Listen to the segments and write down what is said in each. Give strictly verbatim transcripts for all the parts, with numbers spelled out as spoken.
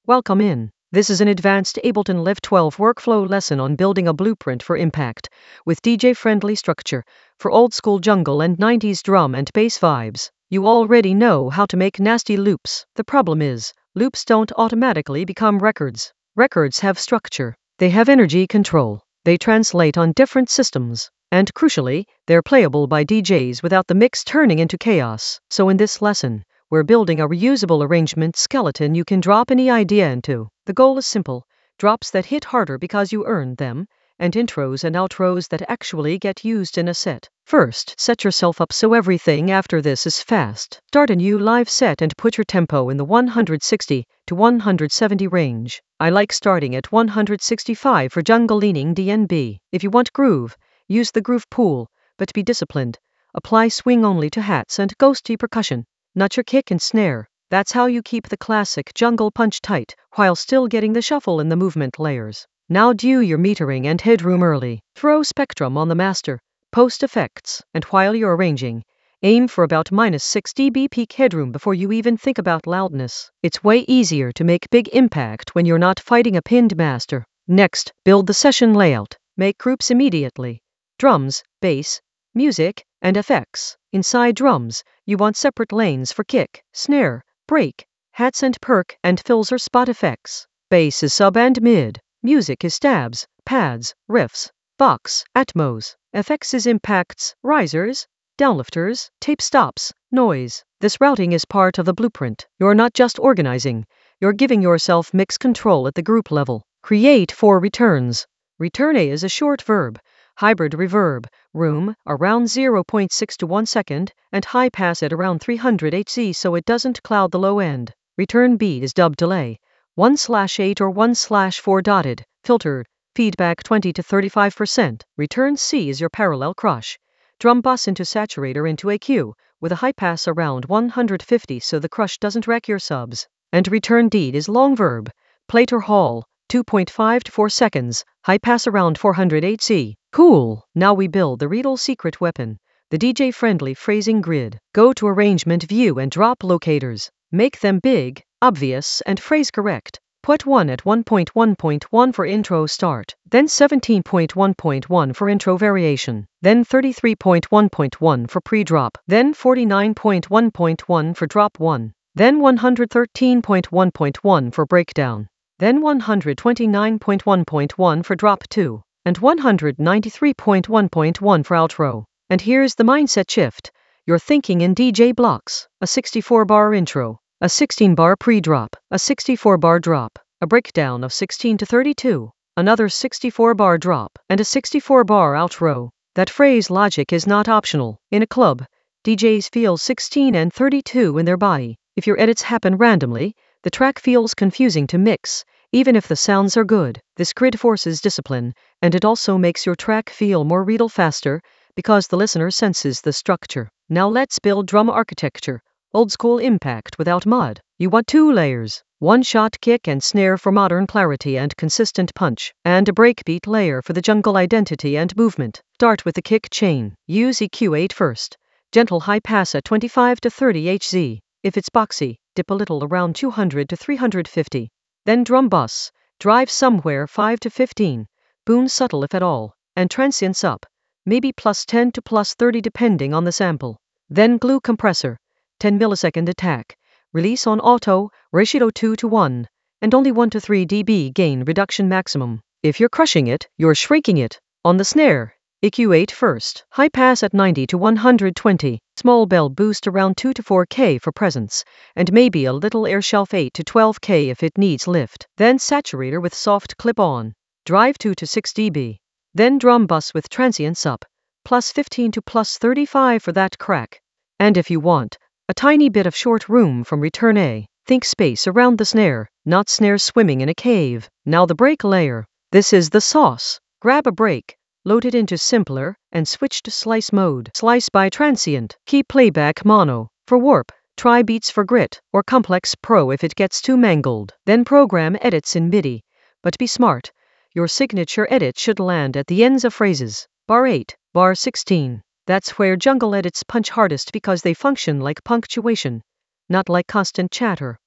Welcome in. This is an advanced Ableton Live twelve workflow lesson on building a blueprint for impact with D J-friendly structure for old-school jungle and nineties drum and bass vibes. You already know how to make nasty loops. The problem is, loops don't automatically become records. Records have structure. They have energy control. They translate on different systems. And crucially, they're playable by D Js without the mix turning into chaos. So in this lesson, we're building a reusable arrangement skeleton you can drop any idea into. The goal is simple: drops that hit harder because you earned them, and intros and outros that actually get used in a set. First, set yourself up so everything after this is fast. Start a new live set and put your tempo in the one hundred sixty to one hundred seventy range. I like starting at one hundred sixty-five for jungle-leaning D N B. If you want groove, use the groove pool, but be disciplined. Apply swing only to hats and ghosty percussion, not your kick and snare. That's how you keep the classic jungle punch tight, while still getting the shuffle in the movement layers. Now do your metering and headroom early. Throw Spectrum on the master, post effects, and while you're arranging, aim for about minus six decibels peak headroom before you even think about loudness. It's way easier to make big impact when you're not fighting a pinned master. Next, build the session layout. Make groups immediately. Drums, bass, music, and effects. Inside drums, you want separate lanes for kick, snare, break, hats and perk and fills or spot effects. Bass is sub and mid. Music is stabs, pads, riffs, box, atmos. Effects is impacts, risers, downlifters, tape stops, noise. This routing is part of the blueprint. You're not just organizing, you're giving yourself mix control at the group level. Create four returns. Return A is a short verb, hybrid reverb, room around zero point six to one second, and high pass at around three hundred hertz so it doesn't cloud the low end. Return B is dub delay, one slash eight or one slash four dotted, filtered, feedback twenty to thirty-five percent. Return C is your parallel crush, drum bus into saturator into A Q, with a high pass around one hundred fifty so the crush doesn't wreck your subs. And return D is long verb, plate or hall, two point five to four seconds, high pass around four hundred hertz. Cool. Now we build the Riedel secret weapon, the D J-friendly phrasing grid. Go to Arrangement View and drop locators. Make them big, obvious, and phrase correct. Put one at one point one point one for intro start, then seventeen point one point one for intro variation, then thirty-three point one point one for pre-drop, then forty-nine point one point one for drop one, then one hundred thirteen point one point one for breakdown, then one hundred twenty-nine point one point one for drop two, and one hundred ninety-three point one point one for outro. And here's the mindset shift. You're thinking in D J blocks: a sixty-four bar intro, a sixteen bar pre-drop, a sixty-four bar drop, a breakdown of sixteen to thirty-two, another sixty-four bar drop, and a sixty-four bar outro. That phrase logic is not optional. In a club, D Js feel sixteen and thirty-two in their body. If your edits happen randomly, the track feels confusing to mix, even if the sounds are good. This grid forces discipline, and it also makes your track feel more Riedel faster, because the listener senses the structure. Now let's build drum architecture. Old school impact without mud. You want two layers, one shot kick and snare for modern clarity and consistent punch, and a breakbeat layer for the jungle identity and movement. Start with the kick chain. Use E Q eight first. Gentle high pass at twenty-five to thirty hertz. If it's boxy, dip a little around two hundred to three hundred fifty. Then drum bus. Drive somewhere five to fifteen. Boom subtle if at all. And transients up, maybe plus ten to plus thirty depending on the sample. Then glue compressor. ten millisecond attack. Release on auto, ratio two to one, and only one to three decibel gain reduction maximum. If you're crushing it, you're shrinking it. On the snare, E Q eight first. High pass at ninety to one hundred twenty. Small bell boost around two to four K for presence, and maybe a little air shelf eight to twelve K if it needs lift. Then saturator with soft clip on. Drive two to six decibels. Then drum bus with transients up, plus fifteen to plus thirty-five for that crack. And if you want a tiny bit of short room from return A, think space around the snare, not snare swimming in a cave. Now the break layer. This is the sauce. Grab a break, load it into simpler, and switch to slice mode. Slice by transient. Keep playback mono. For warp, try beats for grit, or complex pro if it gets too mangled. Then program edits in MIDI. But be smart. Your signature edit should land at the ends of phrases. Bar eight, bar sixteen. That's where jungle edits punch hardest because they function like punctuation, not like constant chatter.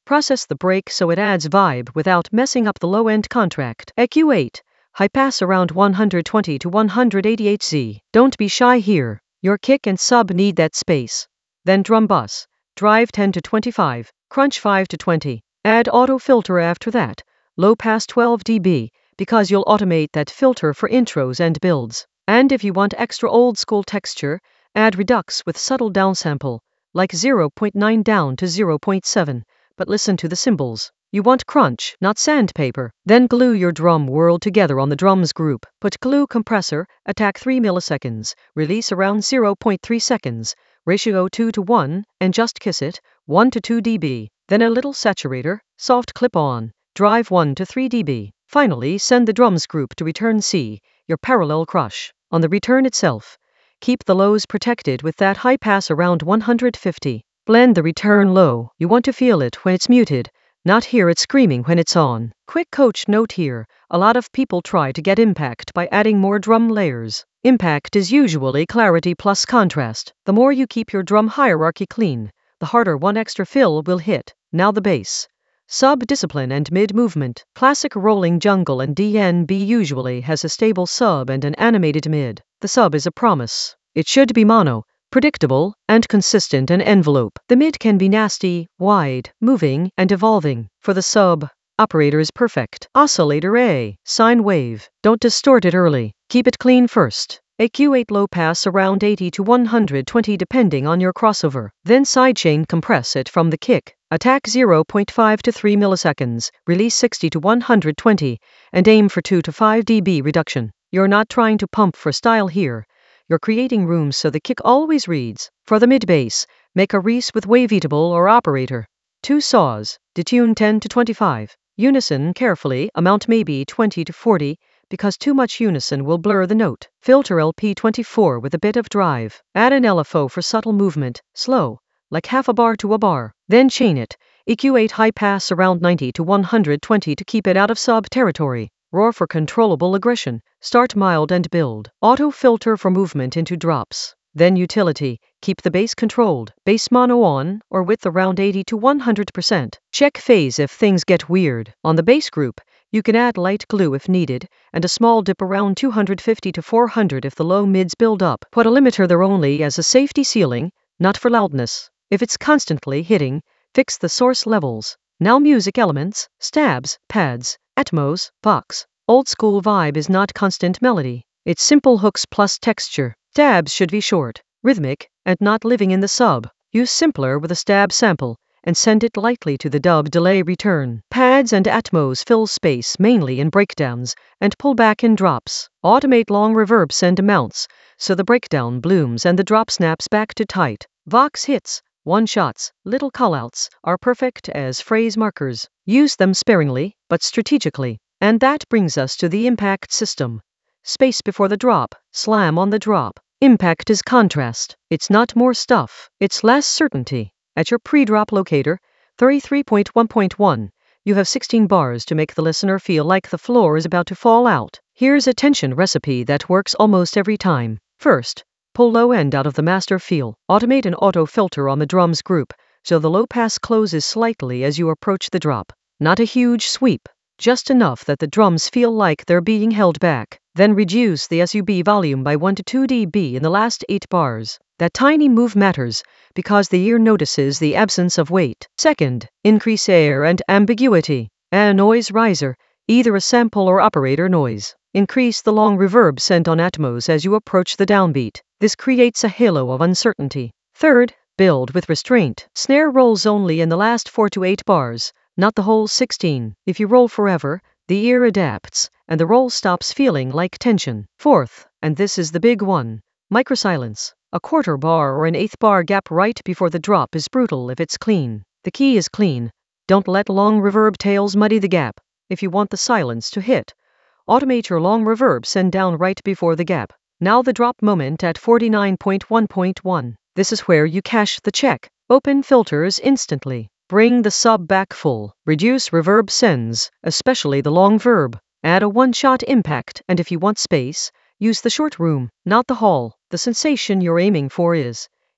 Process the break so it adds vibe without messing up the low-end contract. E Q eight. High pass around one twenty to one eighty hertz. Don't be shy here. Your kick and sub need that space. Then drum bus. Drive ten to twenty-five. Crunch five to twenty. Add auto filter after that. Low pass twelve decibels, because you'll automate that filter for intros and builds. And if you want extra old school texture, add redux with subtle downsample, like zero point nine down to zero point seven, but listen to the cymbals. You want crunch, not sandpaper. Then glue your drum world together on the drums group. Put glue compressor, attack three milliseconds, release around zero point three seconds, ratio two to one, and just kiss it, one to two decibels. Then a little saturator, soft clip on, drive one to three decibels. Finally, send the drums group to return C, your parallel crush. On the return itself, keep the lows protected with that high pass around one fifty. Blend the return low. You want to feel it when it's muted, not hear it screaming when it's on. Quick coach note here, a lot of people try to get impact by adding more drum layers. Impact is usually clarity plus contrast. The more you keep your drum hierarchy clean, the harder one extra fill will hit. Now the bass. Sub discipline and mid movement. Classic rolling jungle and D N B usually has a stable sub and an animated mid. The sub is a promise. It should be mono, predictable, and consistent in envelope. The mid can be nasty, wide, moving, and evolving. For the sub, operator is perfect. Oscillator A, sine wave. Don't distort it early. Keep it clean first. E Q eight low pass around eighty to one twenty depending on your crossover. Then sidechain compress it from the kick. Attack zero point five to three milliseconds, release sixty to one twenty, and aim for two to five decibel reduction. You're not trying to pump for style here. You're creating room so the kick always reads. For the mid bass, make a Reese with waveatable or operator. Two saws, detune ten to twenty-five. Unison carefully, amount maybe twenty to forty, because too much unison will blur the note. Filter L P twenty-four with a bit of drive. Add an L F O for subtle movement, slow, like half a bar to a bar. Then chain it. E Q eight high pass around ninety to one twenty to keep it out of sub territory. Roar for controllable aggression. Start mild and build. Auto filter for movement into drops. Then utility. Keep the bass controlled. Bass mono on, or width around eighty to one hundred percent. Check phase if things get weird. On the bass group, you can add light glue if needed, and a small dip around two fifty to four hundred if the low mids build up. Put a limiter there only as a safety ceiling, not for loudness. If it's constantly hitting, fix the source levels. Now music elements, stabs, pads, Atmos, Vox. Old school vibe is not constant melody. It's simple hooks plus texture. Stabs should be short, rhythmic, and not living in the sub. Use simpler with a stab sample, and send it lightly to the dub delay return. Pads and Atmos fill space mainly in breakdowns, and pull back in drops. Automate long reverb send amounts, so the breakdown blooms and the drop snaps back to tight. Vox hits, one-shots, little callouts, are perfect as phrase markers. Use them sparingly, but strategically. And that brings us to the impact system. Space before the drop, slam on the drop. Impact is contrast. It's not more stuff, it's less certainty. At your pre-drop locator, thirty-three point one point one, you have sixteen bars to make the listener feel like the floor is about to fall out. Here's a tension recipe that works almost every time. First, pull low end out of the master feel. Automate an auto filter on the drums group, so the low pass closes slightly as you approach the drop. Not a huge sweep, just enough that the drums feel like they're being held back. Then reduce the sub volume by one to two decibels in the last eight bars. That tiny move matters, because the ear notices the absence of weight. Second, increase air and ambiguity. Add a noise riser, either a sample or operator noise. Increase the long reverb sent on Atmos as you approach the downbeat. This creates a halo of uncertainty. Third, build with restraint. Snare rolls only in the last four to eight bars, not the whole sixteen. If you roll forever, the ear adapts, and the roll stops feeling like tension. Fourth, and this is the big one, microsilence. A quarter bar or an eighth bar gap right before the drop is brutal if it's clean. The key is clean. Don't let long reverb tails muddy the gap. If you want the silence to hit, automate your long reverb send down right before the gap. Now the drop moment at forty-nine point one point one. This is where you cash the check. Open filters instantly. Bring the sub back full. Reduce reverb sends, especially the long verb. Add a one-shot impact, and if you want space, use the short room, not the hall. The sensation you're aiming for is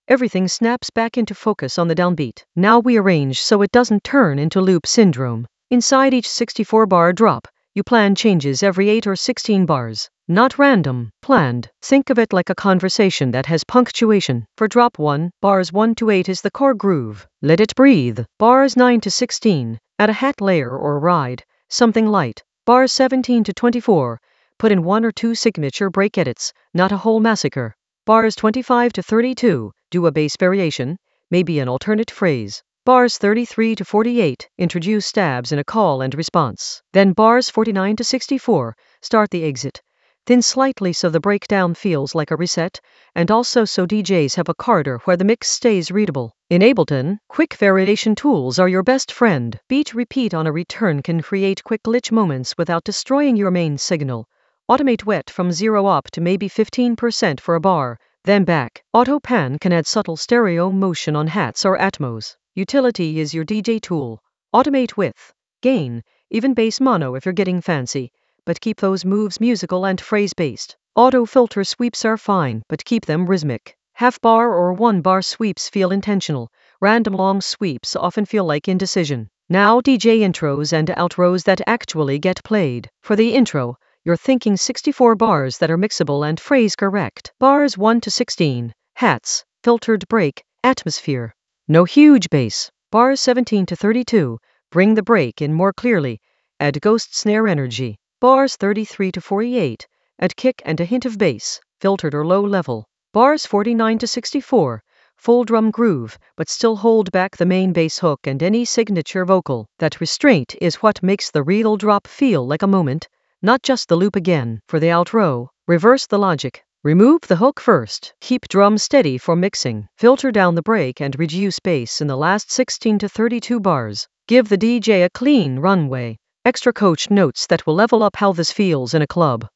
everything snaps back into focus on the downbeat. Now we arrange so it doesn't turn into loop syndrome. Inside each sixty-four bar drop, you plan changes every eight or sixteen bars. Not random, planned. Think of it like a conversation that has punctuation. For drop one, bars one to eight is the core groove. Let it breathe. Bars nine to sixteen, add a hat layer or ride, something light. Bars seventeen to twenty-four, put in one or two signature break edits, not a whole massacre. Bars twenty-five to thirty-two, do a bass variation, maybe an alternate phrase. Bars thirty-three to forty-eight, introduce stabs in a call and response. Then bars forty-nine to sixty-four, start the exit. Thin slightly so the breakdown feels like a reset, and also so D Js have a corridor where the mix stays readable. In Ableton, quick variation tools are your best friend. Beat repeat on a return can create quick glitch moments without destroying your main signal. Automate wet from zero up to maybe fifteen percent for a bar, then back. Auto pan can add subtle stereo motion on hats or Atmos. Utility is your D J tool. Automate width, gain, even bass mono if you're getting fancy, but keep those moves musical and phrase-based. Auto filter sweeps are fine, but keep them rhythmic. Half bar or one bar sweeps feel intentional. Random long sweeps often feel like indecision. Now D J intros and outros that actually get played. For the intro, you're thinking sixty-four bars that are mixable and phrase correct. Bars one to sixteen, hats, filtered break, atmosphere. No huge bass. Bars seventeen to thirty-two, bring the break in more clearly. Add ghost snare energy. Bars thirty-three to forty-eight, add kick and a hint of bass, filtered or low level. Bars forty-nine to sixty-four, full drum groove, but still hold back the main bass hook and any signature vocal. That restraint is what makes the real drop feel like a moment, not just the loop again. For the outro, reverse the logic. Remove the hook first. Keep drum steady for mixing. Filter down the break and reduce bass in the last sixteen to thirty-two bars. Give the D J a clean runway. Extra coach notes that will level up how this feels in a club.